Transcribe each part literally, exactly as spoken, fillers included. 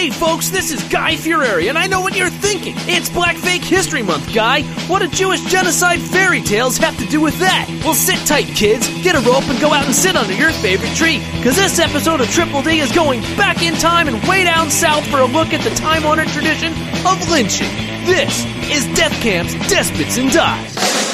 Hey folks, this is Guy Fieri, and I know what you're thinking. It's Black Fake History Month, Guy. What do Jewish genocide fairy tales have to do with that? Well, sit tight, kids. Get a rope and go out and sit under your favorite tree, because this episode of Triple D is going back in time and way down south for a look at the time-honored tradition of lynching. This is Death Camp's Despots and Dives.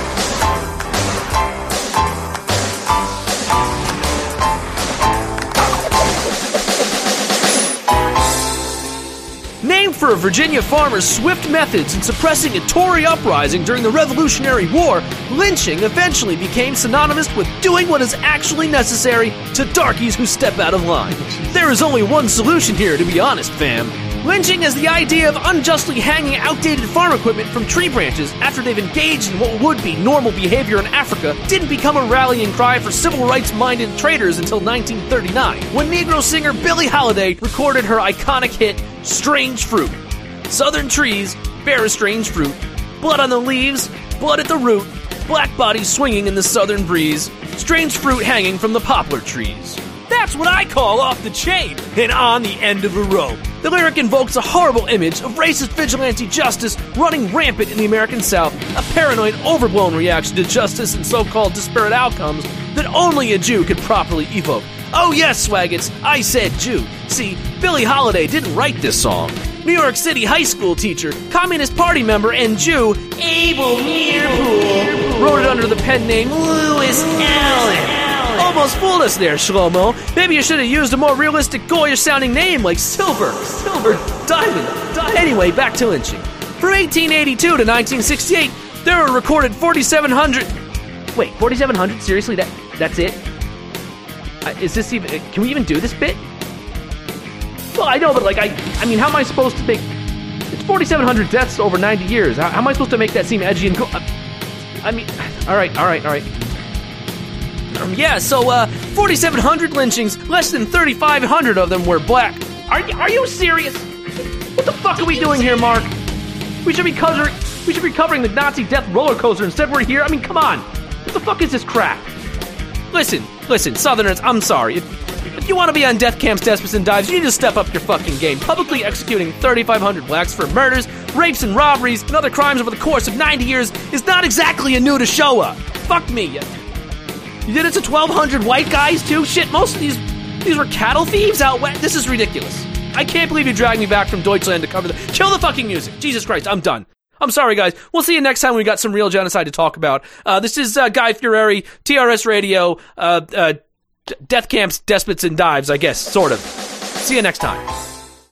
Named for a Virginia farmer's swift methods in suppressing a Tory uprising during the Revolutionary War, lynching eventually became synonymous with doing what is actually necessary to darkies who step out of line. There is only one solution here, to be honest, fam. Lynching is the idea of unjustly hanging outdated farm equipment from tree branches after they've engaged in what would be normal behavior in Africa didn't become a rallying cry for civil rights-minded traders until nineteen thirty-nine, when Negro singer Billie Holiday recorded her iconic hit, Strange Fruit. Southern trees bear a strange fruit. Blood on the leaves, blood at the root, black bodies swinging in the southern breeze, strange fruit hanging from the poplar trees. That's what I call off the chain and on the end of a rope. The lyric invokes a horrible image of racist vigilante justice running rampant in the American South, a paranoid, overblown reaction to justice and so-called disparate outcomes that only a Jew could properly evoke. Oh yes, Swaggets, I said Jew. See, Billie Holiday didn't write this song. New York City high school teacher, Communist Party member, and Jew Abel Meerpool wrote it under the pen name Lewis Allen. Almost fooled us there, Shlomo. Maybe you should have used a more realistic, goyish-sounding name like Silver, Silver, Diamond, Diamond. Anyway, back to lynching. From eighteen eighty-two to nineteen sixty-eight, there were recorded forty-seven hundred... Wait, forty-seven hundred? Seriously? That That's it? Uh, is this even... Can we even do this bit? Well, I know, but like, I I mean, how am I supposed to make... It's forty-seven hundred deaths over ninety years. How, how am I supposed to make that seem edgy and cool? Uh, I mean, all right, all right, all right. Um, yeah, so, uh, forty-seven hundred lynchings, less than thirty-five hundred of them were black. Are you, are you serious? What the fuck are we doing here, Mark? We should be covering, we should be covering the Nazi death roller coaster instead we're here. I mean, come on. What the fuck is this crap? Listen, listen, Southerners, I'm sorry. If, if you want to be on Death Camp's Despots and Dives, you need to step up your fucking game. Publicly executing thirty-five hundred blacks for murders, rapes, and robberies, and other crimes over the course of ninety years is not exactly a new to Shoah. Fuck me. You did it to twelve hundred white guys, too? Shit, most of these these were cattle thieves out west. This is ridiculous. I can't believe you dragged me back from Deutschland to cover the... Kill the fucking music. Jesus Christ, I'm done. I'm sorry, guys. We'll see you next time we got some real genocide to talk about. Uh, this is uh, Guy Fieri, T R S Radio, uh, uh, Death Camp's Despots and Dives, I guess, sort of. See you next time.